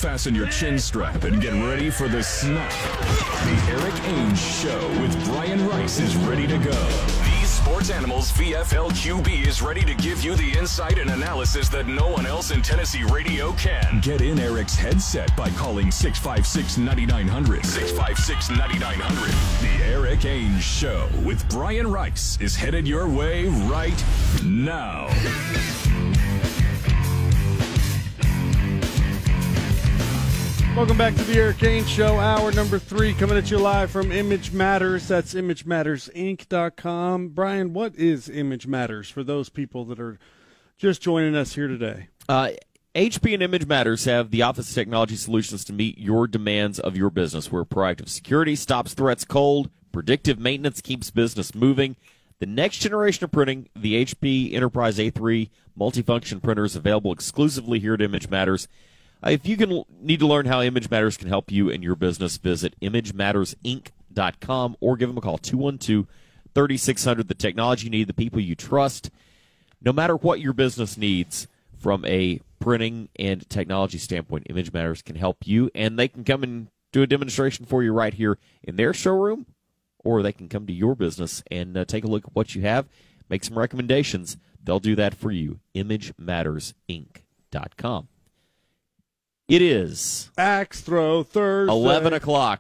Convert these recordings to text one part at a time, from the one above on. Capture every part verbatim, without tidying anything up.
Fasten your chin strap and get ready for the snuff. The Eric Ainge Show with Brian Rice is ready to go. These Sports Animals V F L Q B is ready to give you the insight and analysis that no one else in Tennessee radio can. Get in Eric's headset by calling six five six, nine nine hundred. six five six, nine nine hundred. The Eric Ainge Show with Brian Rice is headed your way right now. Welcome back to the Eric Ainge Show, hour number three, coming at you live from Image Matters. That's image matters inc dot com. Brian, what is Image Matters for those people that are just joining us here today? Uh, H P and Image Matters have the office technology solutions to meet your demands of your business, where proactive security stops threats cold, predictive maintenance keeps business moving. The next generation of printing, the H P Enterprise A three multifunction printer, is available exclusively here at Image Matters. Uh, if you can need to learn how Image Matters can help you and your business, visit image matters inc dot com or give them a call, two one two, three six zero zero. The technology you need, the people you trust. No matter what your business needs from a printing and technology standpoint, Image Matters can help you, and they can come and do a demonstration for you right here in their showroom, or they can come to your business and uh, take a look at what you have, make some recommendations. They'll do that for you, image matters inc dot com. It is Axe Throw Thursday. eleven o'clock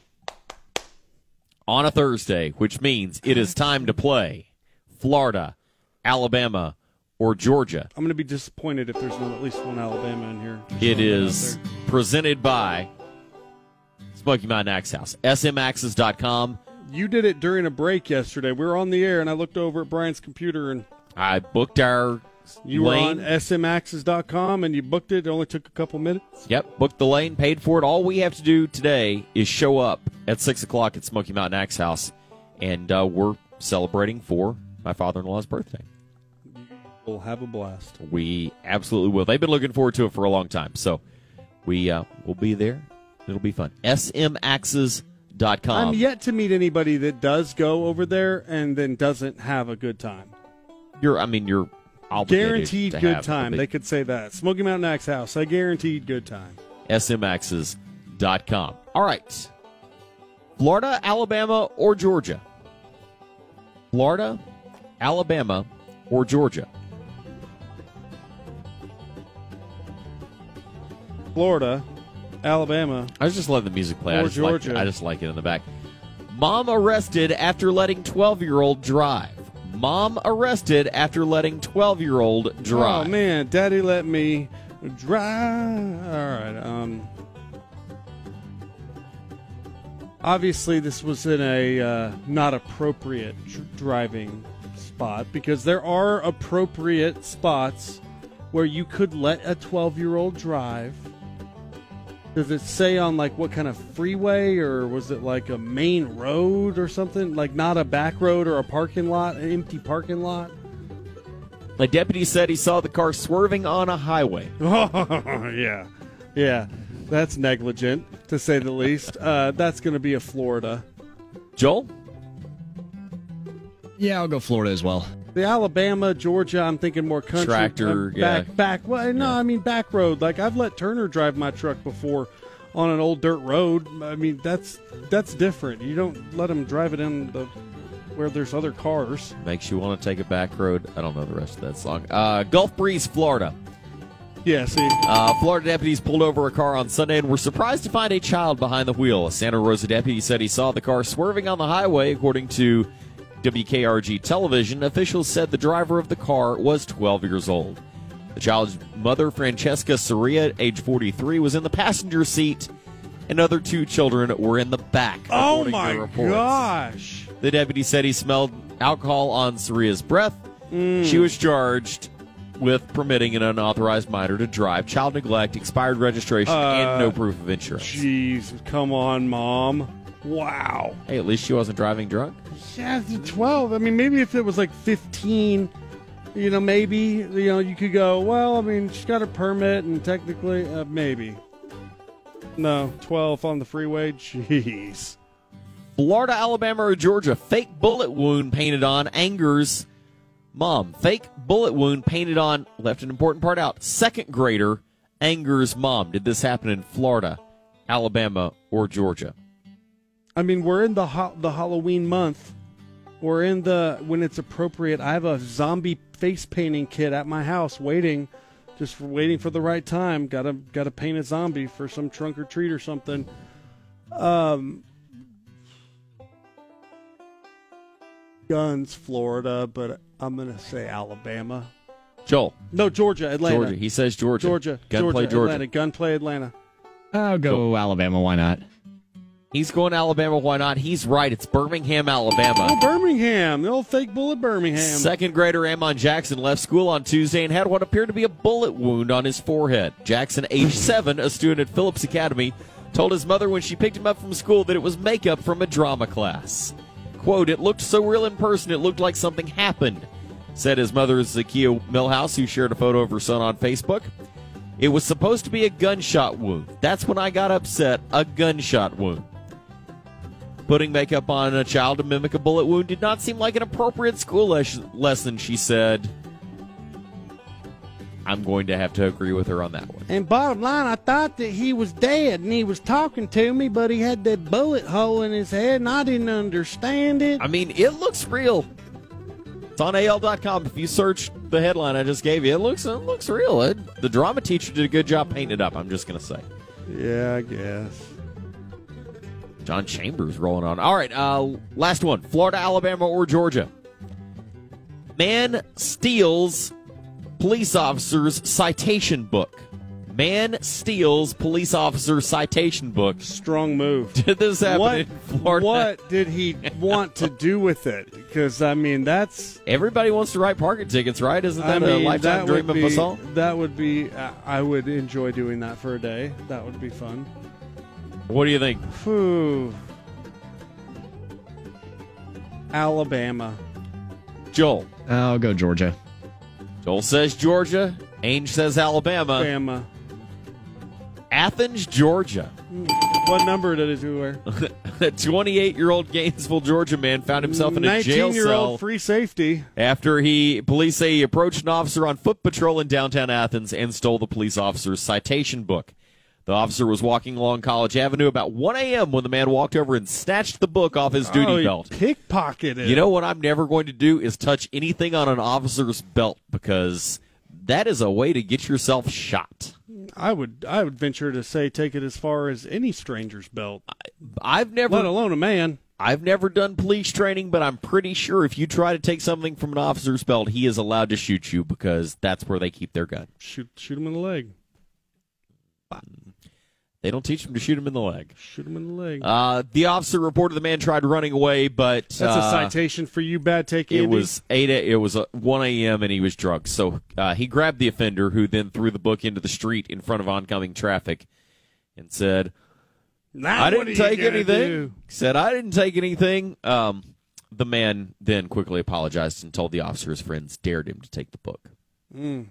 on a Thursday, which means it is time to play Florida, Alabama, or Georgia. I'm going to be disappointed if there's not at least one Alabama in here. It is presented by Smoky Mountain Axe House, S M axes dot com. You did it during a break yesterday. We were on the air, and I looked over at Brian's computer, and I booked our you lane. were on S M axes dot com, and you booked it. It only took a couple minutes. Yep, booked the lane, paid for it. All we have to do today is show up at six o'clock at Smoky Mountain Axe House, and uh, we're celebrating for my father-in-law's birthday. We'll have a blast. We absolutely will. They've been looking forward to it for a long time, so we uh, will be there. It'll be fun. S M axes dot com. I'm yet to meet anybody that does go over there and then doesn't have a good time. You're, I mean, you're obligated Guaranteed to good have time. a They big could say that. Smoky Mountain Axe House. I guaranteed good time. S M axes dot com. All right. Florida, Alabama, or Georgia? Florida, Alabama, or Georgia? Florida, Alabama. I was just letting the music play. I Or just, like, Georgia. I just like it in the back. Mom arrested after letting twelve-year-old drive. Mom arrested after letting twelve-year-old drive. Oh, man. Daddy let me drive. All right. Um, obviously, this was in a uh, not appropriate dr- driving spot, because there are appropriate spots where you could let a twelve-year-old drive. Does it say on, like, what kind of freeway, or was it like a main road or something? Like, not a back road or a parking lot, an empty parking lot? A deputy said he saw the car swerving on a highway. Oh, yeah. Yeah. That's negligent, to say the least. Uh, that's going to be a Florida. Joel? Yeah, I'll go Florida as well. The Alabama, Georgia, I'm thinking more country. Tractor, uh, back, yeah. Back, well, no, Yeah. I mean back road. Like, I've let Turner drive my truck before on an old dirt road. I mean, that's that's different. You don't let him drive it in the where there's other cars. Makes you want to take a back road. I don't know the rest of that song. Uh, Gulf Breeze, Florida. Yeah, see. Uh, Florida deputies pulled over a car on Sunday and were surprised to find a child behind the wheel. A Santa Rosa deputy said he saw the car swerving on the highway. According to W K R G television, officials said the driver of the car was twelve years old. The child's mother, Francesca Soria, age forty-three, was in the passenger seat, and other two children were in the back. Oh, according to my reports. gosh. The deputy said he smelled alcohol on Soria's breath. Mm. She was charged with permitting an unauthorized minor to drive, child neglect, expired registration, Uh, and no proof of insurance. Jeez, come on, Mom. Wow. Hey, at least she wasn't driving drunk. Yeah, it's twelve. I mean, maybe if it was like fifteen, you know, maybe, you know, you could go, well, I mean, she's got a permit, and technically, uh, maybe. No, twelve on the freeway? Jeez. Florida, Alabama, or Georgia, fake bullet wound painted on angers mom. Fake bullet wound painted on, left an important part out, second grader angers mom? Did this happen in Florida, Alabama, or Georgia? I mean, we're in the ho- the Halloween month. We're in the when it's appropriate. I have a zombie face painting kit at my house waiting, just for waiting for the right time. Gotta gotta paint a zombie for some trunk or treat or something. Um, guns, Florida, but I'm gonna say Alabama. Joel. No, Georgia, Atlanta. Georgia. He says Georgia. Georgia. Gunplay Georgia, Georgia. Atlanta. Gunplay Atlanta. I'll go Cool. Alabama. Why not? He's going to Alabama. Why not? He's right. It's Birmingham, Alabama. Oh, Birmingham. The old fake bullet Birmingham. Second grader Amon Jackson left school on Tuesday and had what appeared to be a bullet wound on his forehead. Jackson, age seven, a student at Phillips Academy, told his mother when she picked him up from school that it was makeup from a drama class. Quote, "It looked so real in person, it looked like something happened," said his mother, Zakia Millhouse, who shared a photo of her son on Facebook. "It was supposed to be a gunshot wound. That's when I got upset, a gunshot wound." Putting makeup on a child to mimic a bullet wound did not seem like an appropriate school les- lesson, she said. I'm going to have to agree with her on that one. And bottom line, I thought that he was dead and he was talking to me, but he had that bullet hole in his head and I didn't understand it. I mean, it looks real. It's on A L dot com. If you search the headline I just gave you, it looks it looks real. It, the drama teacher did a good job painting it up, I'm just going to say. Yeah, I guess. John Chambers rolling on. All right, uh, last one. Florida, Alabama, or Georgia? Man steals police officer's citation book. Man steals police officer's citation book. Strong move. Did this happen What, in Florida? what did he want to do with it? Because, I mean, that's... Everybody wants to write parking tickets, right? Isn't that I mean, a lifetime that dream would of be, us all? That would be... I would enjoy doing that for a day. That would be fun. What do you think? Whew. Alabama. Joel. I'll go Georgia. Joel says Georgia. Ainge says Alabama. Alabama. Athens, Georgia. What number did it wear? A twenty-eight-year-old Gainesville, Georgia man found himself in a jail nineteen-year-old cell free safety. after he police say he approached an officer on foot patrol in downtown Athens and stole the police officer's citation book. The officer was walking along College Avenue about one a.m. when the man walked over and snatched the book off his duty oh, he belt. Pickpocketed. You know what I'm never going to do is touch anything on an officer's belt because that is a way to get yourself shot. I would I would venture to say take it as far as any stranger's belt, I've never let alone a man. I've never done police training, but I'm pretty sure if you try to take something from an officer's belt, he is allowed to shoot you because that's where they keep their gun. Shoot shoot him in the leg. They don't teach him to shoot him in the leg. Shoot him in the leg. Uh, the officer reported the man tried running away, but That's uh, a citation for you, bad take. It Andy. was eight. It was uh, one a.m. and he was drunk. So uh, he grabbed the offender, who then threw the book into the street in front of oncoming traffic, and said, Now "I what didn't are you take gonna anything." do? Said, "I didn't take anything." Um, the man then quickly apologized and told the officer his friends dared him to take the book. Mm.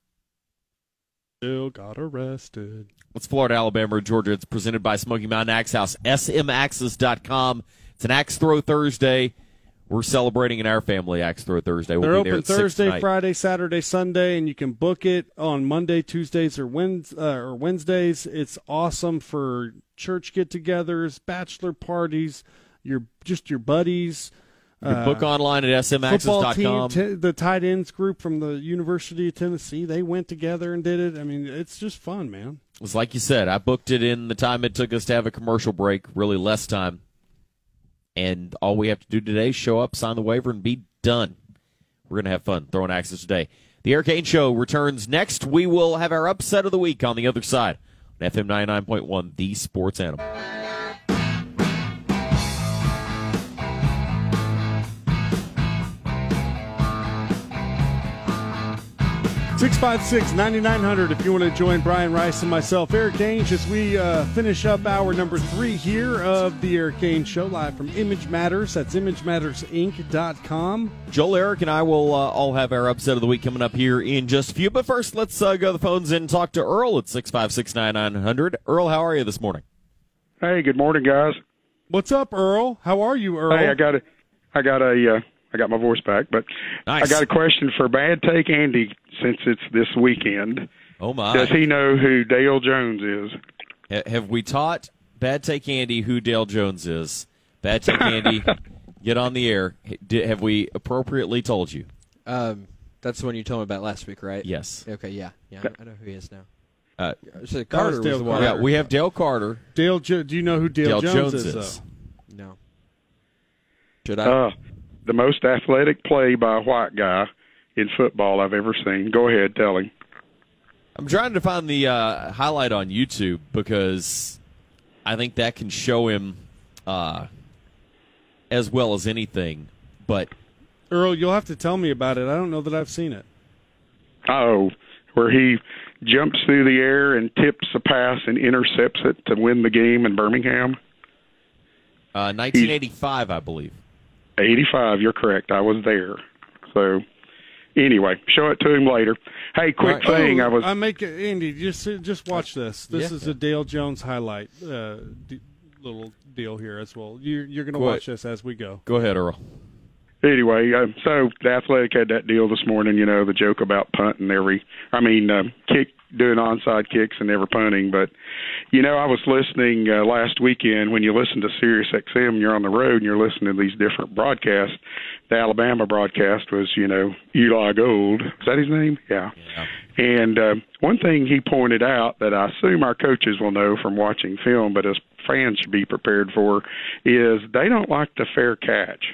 Still got arrested. It's Florida, Alabama, or Georgia. It's presented by Smoky Mountain Axe House, S M axes dot com. It's an Axe Throw Thursday. We're celebrating in our family Axe Throw Thursday. We'll They're be there open at six Thursday, tonight. Friday, Saturday, Sunday, and you can book it on Monday, Tuesdays, or, Wednes- uh, or Wednesdays. It's awesome for church get-togethers, bachelor parties, your just your buddies. You can book online at S M axes dot com. Football team, t- the tight ends group from the University of Tennessee, they went together and did it. I mean, it's just fun, man. It's like you said, I booked it in the time it took us to have a commercial break, really less time. And all we have to do today is show up, sign the waiver, and be done. We're going to have fun throwing axes today. The Eric Ainge Show returns next. We will have our upset of the week on the other side on F M ninety-nine point one, The Sports Animal. six five six, nine nine hundred if you want to join Brian Rice and myself, Eric Ainge, as we uh, finish up hour number three here of the Eric Ainge Show, live from Image Matters. That's image matters inc dot com. Joel, Eric, and I will uh, all have our upset of the week coming up here in just a few. But first, let's uh, go to the phones and talk to Earl at six five six, nine nine hundred. Earl, how are you this morning? Hey, good morning, guys. What's up, Earl? How are you, Earl? Hey, I got a, I got a, uh, I got my voice back, but Nice. I got a question for Bad Take Andy since it's this weekend. Oh, my. Does he know who Dale Jones is? Ha- have we taught Bad Take Andy who Dale Jones is? Bad Take Andy, get on the air. Did, have we appropriately told you? Um, that's the one you told me about last week, right? Yes. Okay, yeah. Yeah, I know who he is now. Uh, So Carter was Dale the one. Carter. yeah, we have Dale Carter. Dale, jo- do you know who Dale, Dale Jones, Jones is? is. Though? No. Should I? Uh, the most athletic play by a white guy in football I've ever seen. Go ahead, tell him. I'm trying to find the uh, highlight on YouTube because I think that can show him uh, as well as anything. But Earl, you'll have to tell me about it. I don't know that I've seen it. Oh, where he jumps through the air and tips a pass and intercepts it to win the game in Birmingham. uh, nineteen eighty-five, I believe. eighty-five, you're correct. I was there. So, anyway, show it to him later. Hey, quick All right. thing. Oh, I was I make it, Andy. Just just watch this. This Yeah. is a Dale Jones highlight uh, d- little deal here as well. You're you're going to Go watch ahead. this as we go. Go ahead, Earl. Anyway, uh, so the Athletic had that deal this morning, you know, the joke about punting every, I mean, uh, kick, doing onside kicks and never punting. But, you know, I was listening uh, last weekend when you listen to Sirius X M, you're on the road and you're listening to these different broadcasts. The Alabama broadcast was, you know, Eli Gold. Is that his name? Yeah. Yeah. And uh, one thing he pointed out that I assume our coaches will know from watching film, but as fans should be prepared for, is they don't like the fair catch.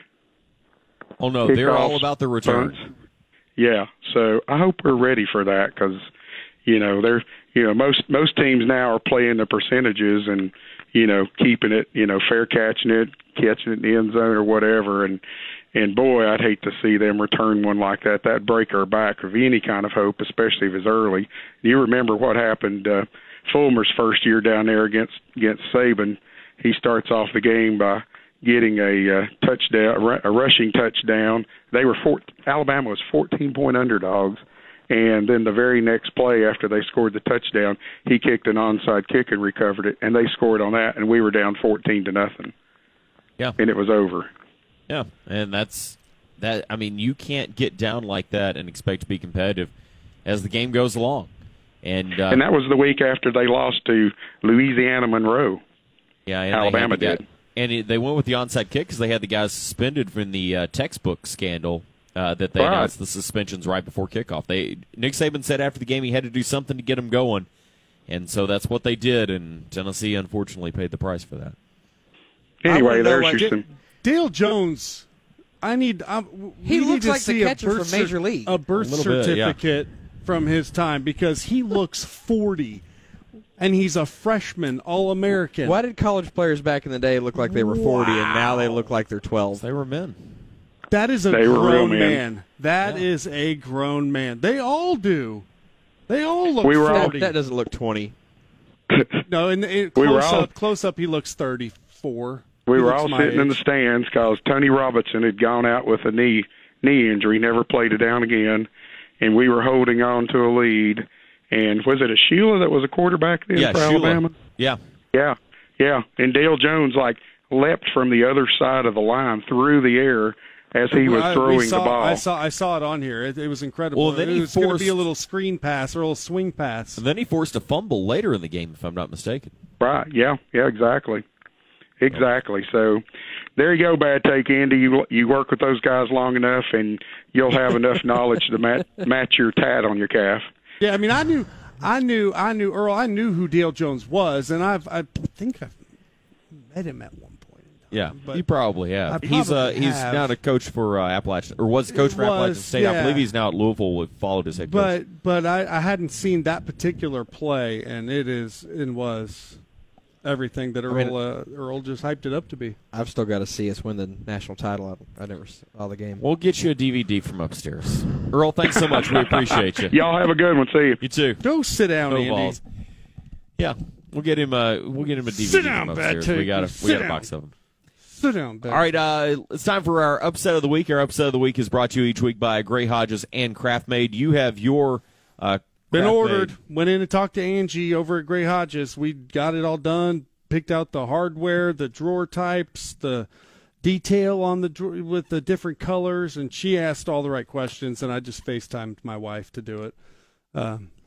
Oh, no, they're all Kickoffs, about the return. punts. Yeah, so I hope we're ready for that because, you know, they're, you know, most most teams now are playing the percentages and, you know, keeping it, you know, fair catching it, catching it in the end zone or whatever. And, and boy, I'd hate to see them return one like that. That'd break our back of any kind of hope, especially if it's early. You remember what happened uh, Fulmer's first year down there against against Saban. He starts off the game by getting a uh, touchdown, a rushing touchdown. They were four, Alabama was fourteen point underdogs, and then the very next play after they scored the touchdown, he kicked an onside kick and recovered it, and they scored on that, and we were down fourteen to nothing. Yeah. And it was over. Yeah, and that's that. I mean, you can't get down like that and expect to be competitive as the game goes along. And uh, And that was the week after they lost to Louisiana Monroe. yeah, and they Alabama had the guy- did. and it, they went with the onside kick because they had the guys suspended from the uh, textbook scandal uh, that they Right. announced the suspensions right before kickoff. They Nick Saban said after the game he had to do something to get them going, and so that's what they did. And Tennessee unfortunately paid the price for that. Anyway, know there's what- your Da- some. Dale Jones. I need. I, we He need looks to like the see a catcher birth from Major League. A birth A little bit, yeah. certificate from his time because he looks forty, and he's a freshman All-American. Why did college players back in the day look like they were forty and now they look like they're twelve? They were men. That is a They were real grown men. man. That Yeah. is a grown man. They all do. They all look We were all- forty. That, that doesn't look twenty. no, in the in We close were all- up, close up, he looks thirty-four. We He were looks all my sitting in the age. stands because Tony Robertson had gone out with a knee knee injury, never played it down again, and we were holding on to a lead. And was it a Sheila that was a quarterback then Yeah, for Shula. Alabama? Yeah. Yeah, yeah. And Dale Jones like leapt from the other side of the line through the air as he was I- we throwing saw, the ball. I saw, I saw it on here. It, it was incredible. Well, then it he was going to be a forced- little screen pass or a little swing pass. And then he forced a fumble later in the game, if I'm not mistaken. Right? Yeah, yeah. Exactly. Exactly. So there you go, Bad Take Andy. You you work with those guys long enough, and you'll have enough knowledge to match match your tat on your calf. Yeah, I mean, I knew, I knew, I knew Earl. I knew who Dale Jones was, and I've, I think I've met him at one point. in Yeah, time, but you probably have. I he's uh, probably he's have. now a coach for uh, Appalachian, or was a coach for Was, Appalachian State. I yeah. believe he's now at Louisville. With followed his head coach. But but I, I hadn't seen that particular play, and it is and was everything that Earl mean- uh, Earl just hyped it up to be. I've still got to see us win the national title. I, I never saw the game. We'll get you a D V D from upstairs. Earl, thanks so much. We appreciate you. Y'all have a good one. See you. You too. Go sit down, Go Andy. Vols. Yeah, we'll get him. Uh, we'll get him a D V D Sit from down, Bad upstairs. Take. We got a Sit we got a down. box of them. Sit down, Ben. All right, uh, it's time for our upset of the week. Our upset of the week is brought to you each week by Gray Hodges and Craft Made. You have your uh, Been Craft ordered. Made. Went in and talked to Angie over at Gray Hodges. We got it all done. Picked out the hardware, the drawer types, the detail on the drawer with the different colors, and she asked all the right questions, and I just FaceTimed my wife to do it. Um,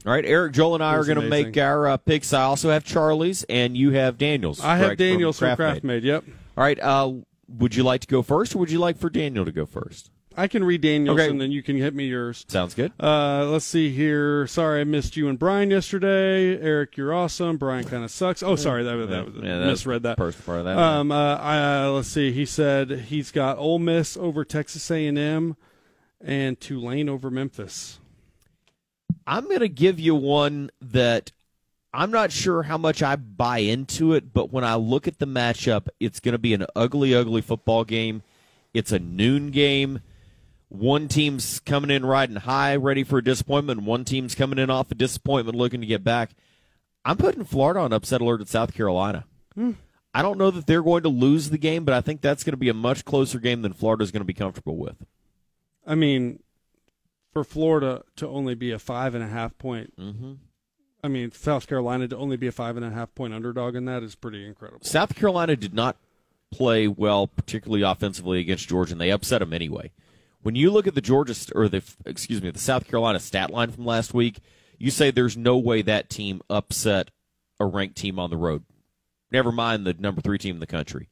All right, Eric, Joel, and I It are was going to amazing. make our uh, picks. I also have Charlie's, and you have Daniel's. I have correct, Daniel's from Craft Craft Made. Yep. All right, uh, would you like to go first, or would you like for Daniel to go first? I can read Daniel's, Okay. and then you can hit me yours. Sounds good. Uh, let's see here. Sorry, I missed you and Brian yesterday. Eric, you're awesome. Brian kind of sucks. Oh, sorry, that, that, that Yeah, that's misread that. the first part of that. Um, uh, I, uh, let's see. He said he's got Ole Miss over Texas A and M and Tulane over Memphis. I'm going to give you one that I'm not sure how much I buy into it, but when I look at the matchup, it's going to be an ugly, ugly football game. It's a noon game. One team's coming in riding high, ready for a disappointment, and one team's coming in off a disappointment, looking to get back. I'm putting Florida on upset alert at South Carolina. Hmm. I don't know that they're going to lose the game, but I think that's going to be a much closer game than Florida's going to be comfortable with. I mean, for Florida to only be a five and a half point, Mm-hmm. I mean, South Carolina to only be a five and a half point underdog in that is pretty incredible. South Carolina did not play well, particularly offensively, against Georgia, and they upset them anyway. When you look at the Georgia or the excuse me the South Carolina stat line from last week, you say there's no way that team upset a ranked team on the road. Never mind the number three team in the country.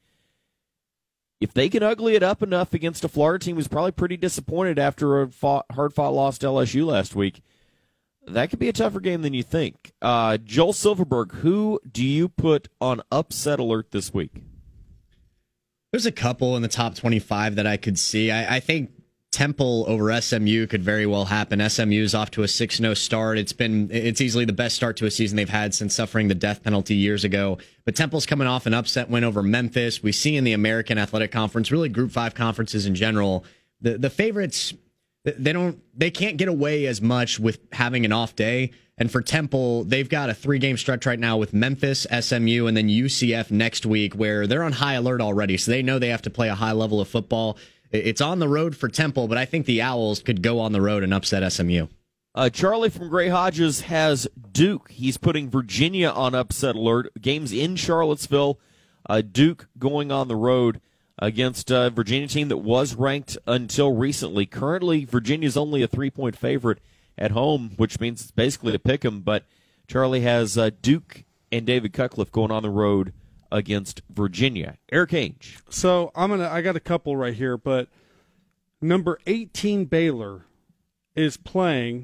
If they can ugly it up enough against a Florida team who's probably pretty disappointed after a fought, hard-fought loss to L S U last week, that could be a tougher game than you think. Uh, Joel Silverberg, who do you put on upset alert this week? There's a couple in the top twenty-five that I could see. I, I think Temple over S M U could very well happen. S M U is off to a six and oh start. It's been it's easily the best start to a season they've had since suffering the death penalty years ago. But Temple's coming off an upset win over Memphis. We see in the American Athletic Conference, really Group five conferences in general, the the favorites, they don't they can't get away as much with having an off day. And for Temple, they've got a three-game stretch right now with Memphis, S M U, and then U C F next week, where they're on high alert already. So they know they have to play a high level of football. It's on the road for Temple, but I think the Owls could go on the road and upset S M U. Uh, Charlie from Gray Hodges has Duke. He's putting Virginia on upset alert. Games in Charlottesville. Uh, Duke going on the road against a Virginia team that was ranked until recently. Currently, Virginia's only a three-point favorite at home, which means it's basically a pick 'em. But Charlie has uh, Duke and David Cutcliffe going on the road against Virginia. Eric Ainge. So I'm gonna. I got a couple right here, but number eighteen Baylor is playing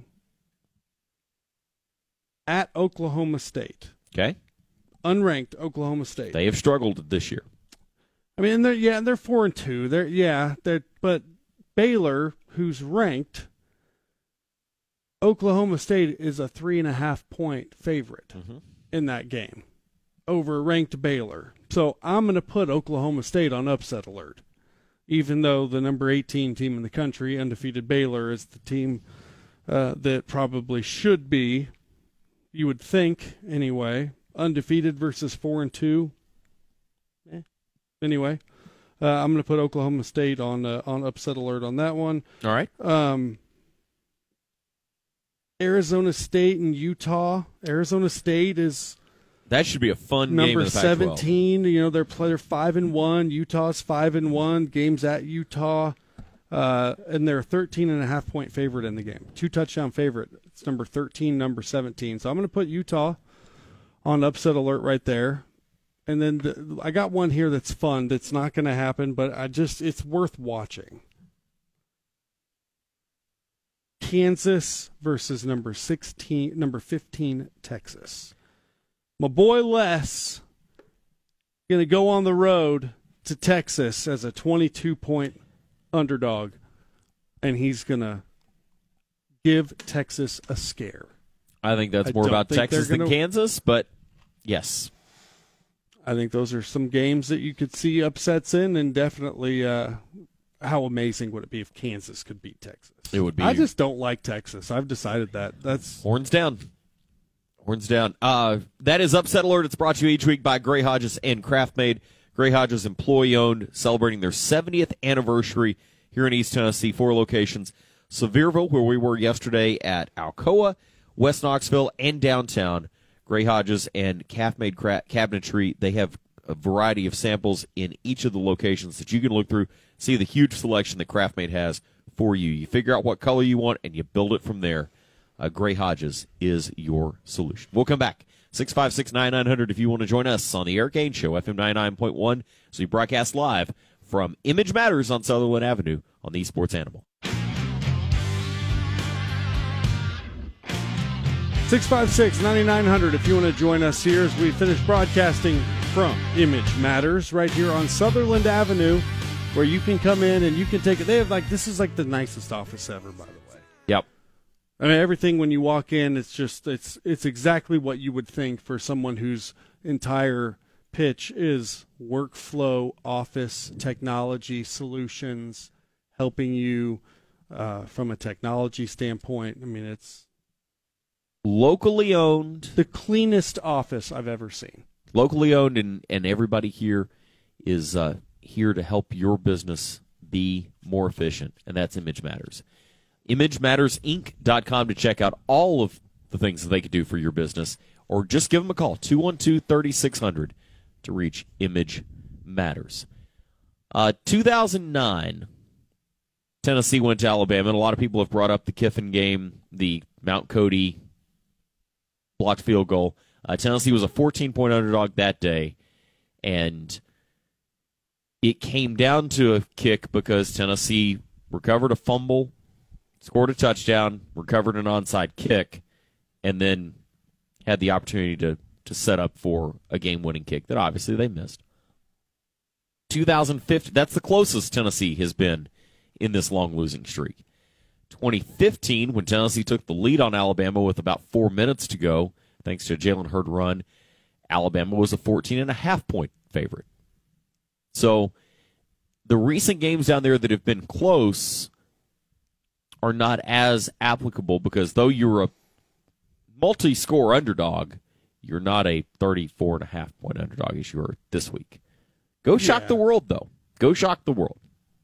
at Oklahoma State. Okay. Unranked Oklahoma State. They have struggled this year. I mean, they're yeah, they're four and two. They're yeah, they're but Baylor, who's ranked, Oklahoma State is a three and a half point favorite Mm-hmm. in that game over ranked Baylor. So I'm going to put Oklahoma State on upset alert, even though the number eighteen team in the country, undefeated Baylor, is the team uh, that probably should be, you would think anyway, undefeated versus four and two. Eh. Anyway, uh, I'm going to put Oklahoma State on uh, on upset alert on that one. All right. Um, Arizona State and Utah. Arizona State is That should be a fun game number in the Pac twelve. seventeen. You know, they're play, they're five and one. Utah's five and one. Games at Utah, uh, and they're a thirteen and a half point favorite in the game. Two touchdown favorite. It's number thirteen, number seventeen. So I'm going to put Utah on upset alert right there. And then the, I got one here that's fun. That's not going to happen, but I just it's worth watching. Kansas versus number sixteen, number fifteen, Texas. My boy Les going to go on the road to Texas as a twenty-two point underdog, and he's going to give Texas a scare. I think that's I more don't about think Texas they're than gonna- Kansas, but yes. I think those are some games that you could see upsets in, and definitely uh, how amazing would it be if Kansas could beat Texas? It would be. I just don't like Texas. I've decided that. That's Horns down. Horns down. Uh, that is Upset Alert. It's brought to you each week by Gray Hodges and Craft Made. Gray Hodges, employee-owned, celebrating their seventieth anniversary here in East Tennessee. Four locations. Sevierville, where we were yesterday at Alcoa, West Knoxville, and downtown. Gray Hodges and Craft Made Cabinetry, they have a variety of samples in each of the locations that you can look through, see the huge selection that Craft Made has for you. You figure out what color you want, and you build it from there. uh, Gray Hodges is your solution. We'll come back. six five six, nine nine hundred if you want to join us on the Eric Ainge Show, F M ninety-nine point one. So we broadcast live from Image Matters on Sutherland Avenue on the Esports Animal. six five six, nine nine hundred if you want to join us here as we finish broadcasting from Image Matters right here on Sutherland Avenue, where you can come in and you can take it. They have like, this is like the nicest office ever, by the way. Yep. I mean, everything when you walk in, it's just, it's it's exactly what you would think for someone whose entire pitch is workflow, office, technology solutions, helping you uh, from a technology standpoint. I mean, it's locally owned. the cleanest office I've ever seen. Locally owned, and, and everybody here is uh, here to help your business be more efficient, and that's Image Matters. image matters inc dot com to check out all of the things that they could do for your business, or just give them a call, two one two, three six zero zero, to reach Image Matters. Uh, two thousand nine, Tennessee went to Alabama, and a lot of people have brought up the Kiffin game, the Mount Cody blocked field goal. Uh, Tennessee was a fourteen-point underdog that day, and it came down to a kick because Tennessee recovered a fumble, scored a touchdown, recovered an onside kick, and then had the opportunity to, to set up for a game-winning kick that obviously they missed. two thousand fifteen, that's the closest Tennessee has been in this long losing streak. twenty fifteen, when Tennessee took the lead on Alabama with about four minutes to go, thanks to a Jalen Hurd run, Alabama was a fourteen and a half point favorite. So the recent games down there that have been close are not as applicable because though you're a multi-score underdog, you're not a thirty-four and a half point underdog as you are this week. Go shock Yeah. the world, though. Go shock the world.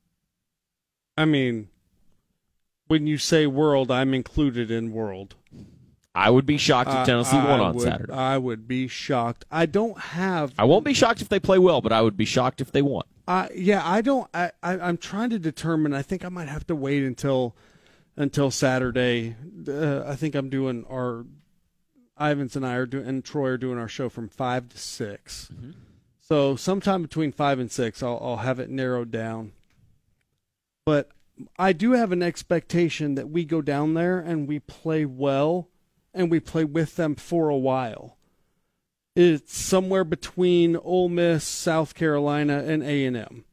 I mean, when you say world, I'm included in world. I would be shocked if Tennessee I- won I on would- Saturday. I would be shocked. I don't have. I won't be shocked if they play well, but I would be shocked if they won. Uh, yeah, I don't. I, I I'm trying to determine. I think I might have to wait until until Saturday. Uh, I think I'm doing our Ivans and I are doing, and Troy are doing our show from five to six. Mm-hmm. So sometime between five and six, I'll I'll have it narrowed down. But I do have an expectation that we go down there and we play well, and we play with them for a while. It's somewhere between Ole Miss, South Carolina, and A and M.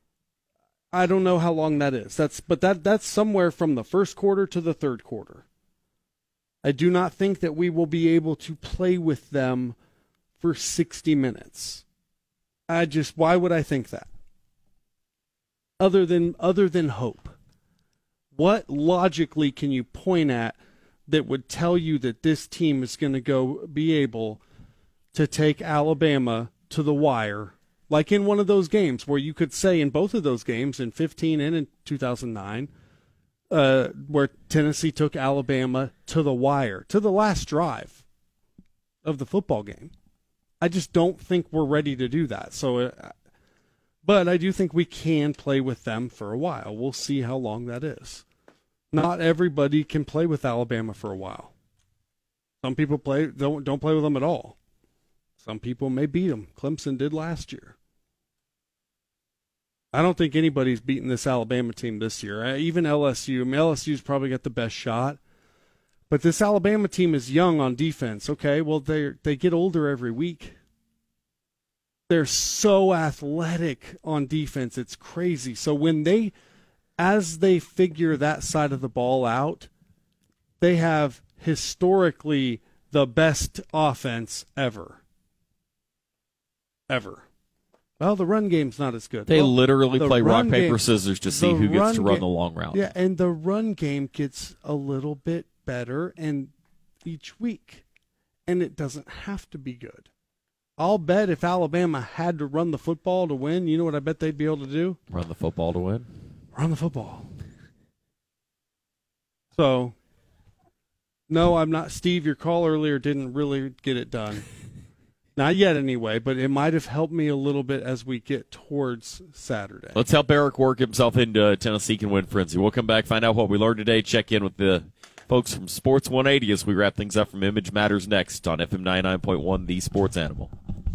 I don't know how long that is. That's but that that's somewhere from the first quarter to the third quarter. I do not think that we will be able to play with them for sixty minutes. I just why would I think that? Other than other than hope. What logically can you point at that would tell you that this team is going to go be able to take Alabama to the wire, like in one of those games where you could say in both of those games, in fifteen and in two thousand nine, uh, where Tennessee took Alabama to the wire, to the last drive of the football game. I just don't think we're ready to do that. So, uh, but I do think we can play with them for a while. We'll see how long that is. Not everybody can play with Alabama for a while. Some people play don't don't play with them at all. Some people may beat them. Clemson did last year. I don't think anybody's beaten this Alabama team this year. Uh, even L S U. I mean, L S U's probably got the best shot. But this Alabama team is young on defense. Okay, well, they they get older every week. They're so athletic on defense. It's crazy. So when they, as they figure that side of the ball out, they have historically the best offense ever. Ever. Well, the run game's not as good. They well, literally the play rock, run paper, game- scissors to see the who gets to run run game- the long route. Yeah, and the run game gets a little bit better and each week. And it doesn't have to be good. I'll bet if Alabama had to run the football to win, you know what I bet they'd be able to do? Run the football to win. Run the football. So, no, I'm not. Steve, your call earlier didn't really get it done. Not yet, anyway, but it might have helped me a little bit as we get towards Saturday. Let's help Eric work himself into Tennessee can win frenzy. We'll come back, find out what we learned today, check in with the folks from Sports one eighty as we wrap things up from Image Matters next on F M ninety-nine point one, The Sports Animal.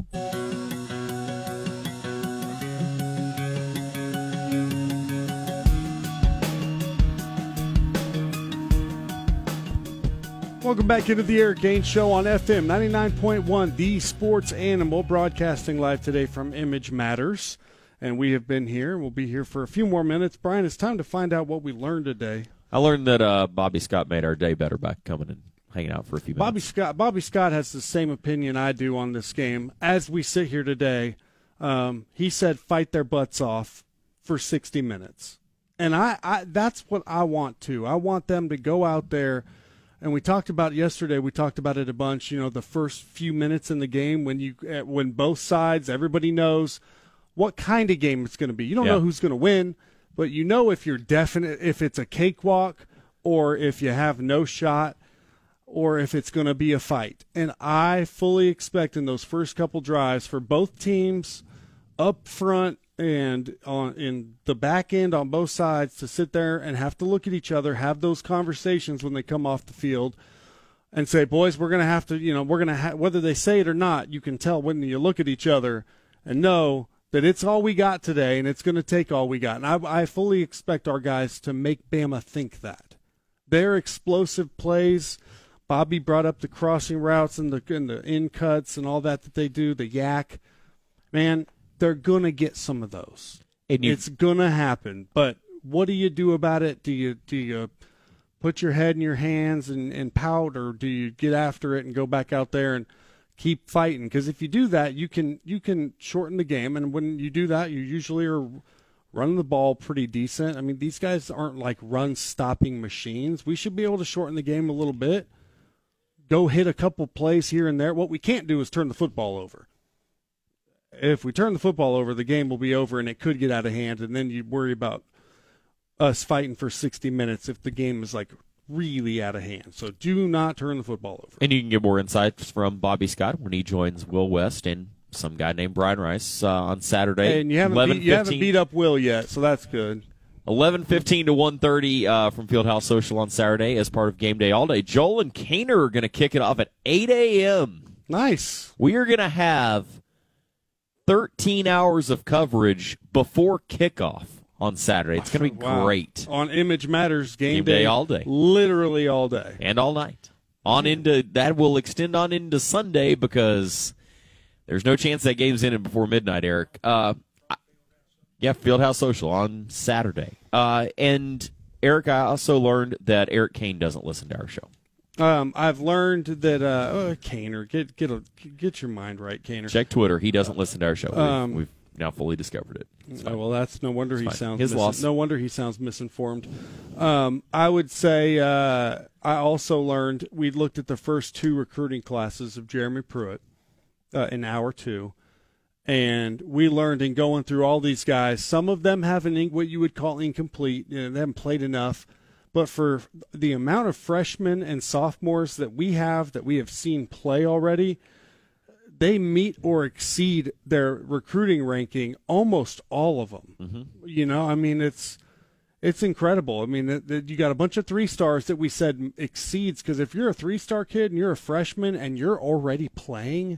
Welcome back into the Eric Gaines Show on F M ninety-nine point one, The Sports Animal, broadcasting live today from Image Matters. And we have been here, and we'll be here for a few more minutes. Brian, it's time to find out what we learned today. I learned that uh, Bobby Scott made our day better by coming and hanging out for a few minutes. Bobby Scott, Bobby Scott has the same opinion I do on this game. As we sit here today, um, he said fight their butts off for sixty minutes. And I, I that's what I want to. I want them to go out there. And we talked about it yesterday. We talked about it a bunch. You know, the first few minutes in the game when you when both sides, everybody knows what kind of game it's going to be. You don't yeah. know who's going to win, but you know if you're definite, if it's a cakewalk, or if you have no shot, or if it's going to be a fight. And I fully expect in those first couple drives for both teams up front and on in the back end on both sides to sit there and have to look at each other, have those conversations when they come off the field and say, boys, we're going to have to, you know, we're going to have, whether they say it or not, you can tell when you look at each other and know that it's all we got today and it's going to take all we got. And I, I fully expect our guys to make Bama think that. Their explosive plays, Bobby brought up the crossing routes and the, and the in cuts and all that that they do, the yak. Man, they're going to get some of those. You, it's going to happen. But what do you do about it? Do you do you put your head in your hands and, and pout, or do you get after it and go back out there and keep fighting? Because if you do that, you can you can shorten the game. And when you do that, you usually are running the ball pretty decent. I mean, these guys aren't like run-stopping machines. We should be able to shorten the game a little bit, go hit a couple plays here and there. What we can't do is turn the football over. If we turn the football over, the game will be over, and it could get out of hand, and then you worry about us fighting for sixty minutes if the game is, like, really out of hand. So do not turn the football over. And you can get more insights from Bobby Scott when he joins Will West and some guy named Brian Rice uh, on Saturday. And you haven't, beat, you haven't beat up Will yet, so that's good. eleven fifteen to one thirty uh, from Fieldhouse Social on Saturday as part of Game Day All Day. Joel and Kaner are going to kick it off at eight a.m. Nice. We are going to have thirteen hours of coverage before kickoff on Saturday. It's going to be wow. great. On Image Matters game, game day, day all day. Literally all day. And all night. On into that will extend on into Sunday because there's no chance that game's ended before midnight, Eric. Uh, yeah, Fieldhouse Social on Saturday. Uh, and, Eric, I also learned that Eric Kane doesn't listen to our show. Um, I've learned that uh, oh, Kaner, get get a, get your mind right, Kaner. Check Twitter. He doesn't listen to our show. We've, Um, we've now fully discovered it. Oh, well, that's no wonder he fine. sounds His mis- loss. no wonder he sounds misinformed. Um, I would say uh, I also learned we looked at the first two recruiting classes of Jeremy Pruitt uh, in hour two, and we learned in going through all these guys, some of them have an what you would call incomplete. You know, they haven't played enough. But for the amount of freshmen and sophomores that we have, that we have seen play already, they meet or exceed their recruiting ranking, almost all of them. Mm-hmm. You know, I mean, it's it's incredible. I mean, it, it, you got a bunch of three stars that we said exceeds, because if you're a three-star kid and you're a freshman and you're already playing,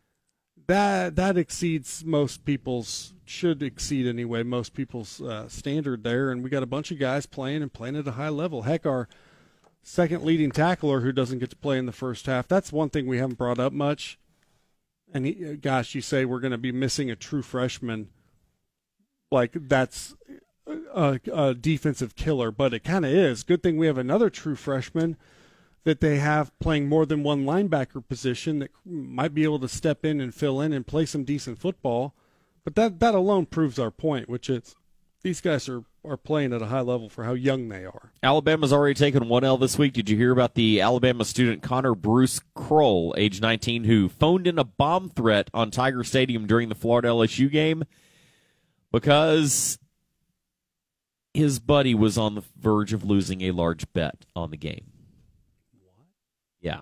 that that exceeds most people's, should exceed anyway, most people's uh, standard there. And we got a bunch of guys playing and playing at a high level. Heck, our second leading tackler who doesn't get to play in the first half, that's one thing we haven't brought up much. And, he, gosh, you say we're going to be missing a true freshman. Like, that's a, a defensive killer, but it kind of is. Good thing we have another true freshman that they have playing more than one linebacker position that might be able to step in and fill in and play some decent football. But that, that alone proves our point, which is these guys are, are playing at a high level for how young they are. Alabama's already taken one L this week. Did you hear about the Alabama student Connor Bruce Kroll, age nineteen, who phoned in a bomb threat on Tiger Stadium during the Florida L S U game because his buddy was on the verge of losing a large bet on the game? What? Yeah.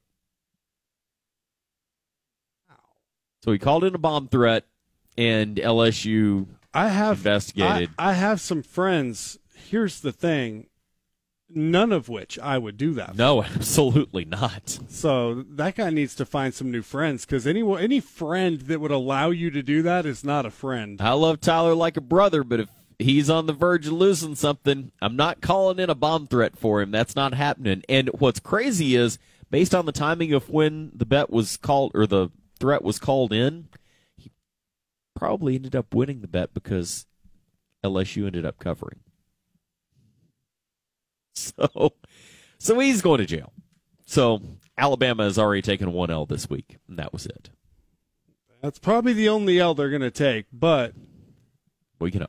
Wow. So he called in a bomb threat, and L S U I have investigated. I, I have some friends. Here's the thing. None of which I would do that for. No, absolutely not. So that guy needs to find some new friends, because any any friend that would allow you to do that is not a friend. I love Tyler like a brother, but if he's on the verge of losing something, I'm not calling in a bomb threat for him. That's not happening. And what's crazy is, based on the timing of when the bet was called, or the threat was called in, he probably ended up winning the bet because L S U ended up covering. So, so he's going to jail. So Alabama has already taken one L this week, and that was it. That's probably the only L they're going to take, but We can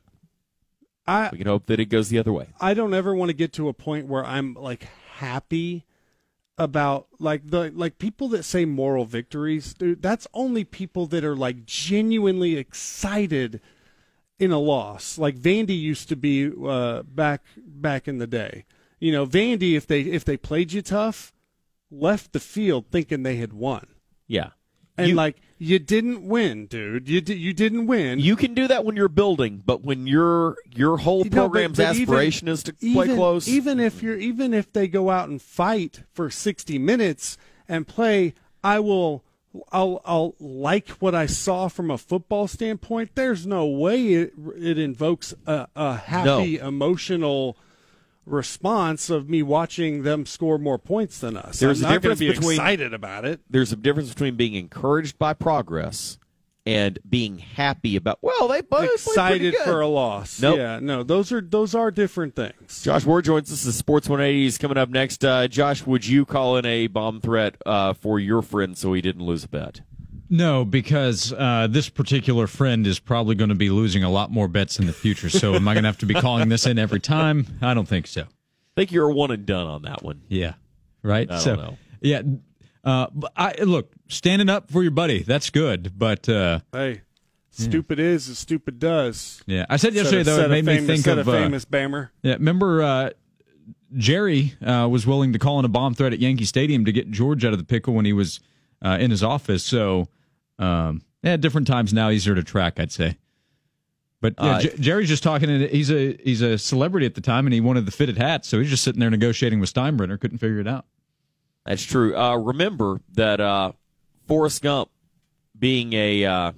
I we can hope that it goes the other way. I don't ever want to get to a point where I'm like happy about like the like people that say moral victories, dude. That's only people that are like genuinely excited in a loss, like Vandy used to be uh, back back in the day. You know, Vandy, if they if they played you tough, left the field thinking they had won. Yeah. And You- like you didn't win, dude. You di- you didn't win. You can do that when you're building, but when your your whole You know, but- program's but even- aspiration is to play even, close, Even if you're even if they go out and fight for sixty minutes and play, I will I'll I'll like what I saw from a football standpoint. There's no way it it invokes a, a happy emotional response of me watching them score more points than us. There's I'm a not going difference to be between- excited about it. there's a difference between being encouraged by progress and being happy about. Well, they both Excited for a loss. Nope. Yeah, no, those are those are different things. Josh Ward joins us. The Sports one eighty is coming up next. Uh, Josh, would you call in a bomb threat uh, for your friend so he didn't lose a bet? No, because uh, this particular friend is probably going to be losing a lot more bets in the future. So am I going to have to be calling this in every time? I don't think so. I think you're a one and done on that one. Yeah, right. I don't so, know. Yeah, uh, but I look standing up for your buddy. That's good, but uh, Hey, stupid is as stupid does. yeah, I said yesterday Said a- though said it a made me famous, think said of a uh, famous Bammer. yeah. Remember uh, Jerry uh, was willing to call in a bomb threat at Yankee Stadium to get George out of the pickle when he was uh, in his office. So um, yeah, different times now, easier to track, I'd say. But yeah, Uh, J- Jerry's just talking, and he's a he's a celebrity at the time, and he wanted the fitted hat, so he's just sitting there negotiating with Steinbrenner, couldn't figure it out. That's true. Uh, remember that uh, Forrest Gump, being a uh,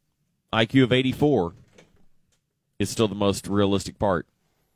I Q of eighty-four, is still the most realistic part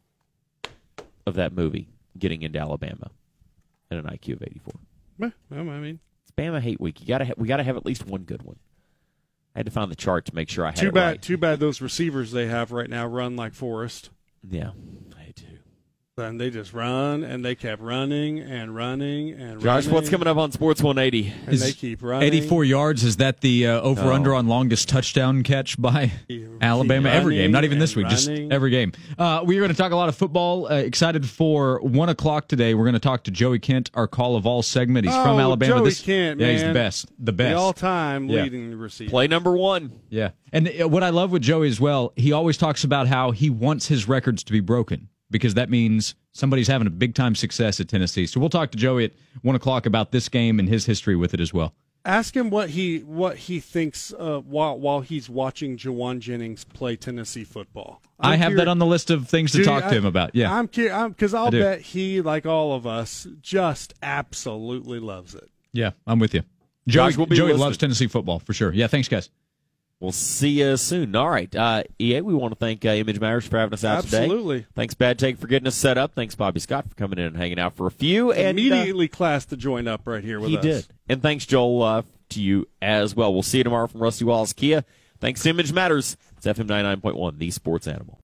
of that movie, getting into Alabama and an I Q of eighty-four. Well, I mean, It's Bama Hate Week. You gotta ha- we gotta have at least one good one. I had to find the chart to make sure I had too it bad. right. Too bad those receivers they have right now run like Forrest. Yeah, I do. And they just run, and they kept running and running and Josh, running. what's coming up on Sports one eighty? And they keep running. eighty-four yards, is that the uh, over-under Oh. on longest touchdown catch by Keep Alabama? Every running game, not even this and week, just running. every game. Uh, we are going to talk a lot of football. Uh, excited for one o'clock today. We're going to talk to Joey Kent, our Call of All segment. He's from Oh, Alabama. Joey this, Kent, yeah, he's the man. best. The best. The all-time Yeah. leading receiver. Play number one. Yeah. And uh, what I love with Joey as well, he always talks about how he wants his records to be broken because that means somebody's having a big-time success at Tennessee. So we'll talk to Joey at one o'clock about this game and his history with it as well. Ask him what he what he thinks uh, while while he's watching Jawan Jennings play Tennessee football. I'm I have curi- that on the list of things to Dude, talk I- to him about. Yeah. I'm curious because I'll do. bet he, like all of us, just absolutely loves it. Yeah, I'm with you. Joey, Josh, we'll be Joey listening. loves Tennessee football for sure. Yeah, thanks, guys. We'll see you soon. All right. Uh, E A, we want to thank uh, Image Matters for having us out today. Absolutely. Thanks, Bad Take, for getting us set up. Thanks, Bobby Scott, for coming in and hanging out for a few. And uh, Immediately class to join up right here with he us. did. And thanks, Joel, uh, to you as well. We'll see you tomorrow from Rusty Wallace Kia. Thanks to Image Matters. It's F M ninety-nine point one, the Sports Animal.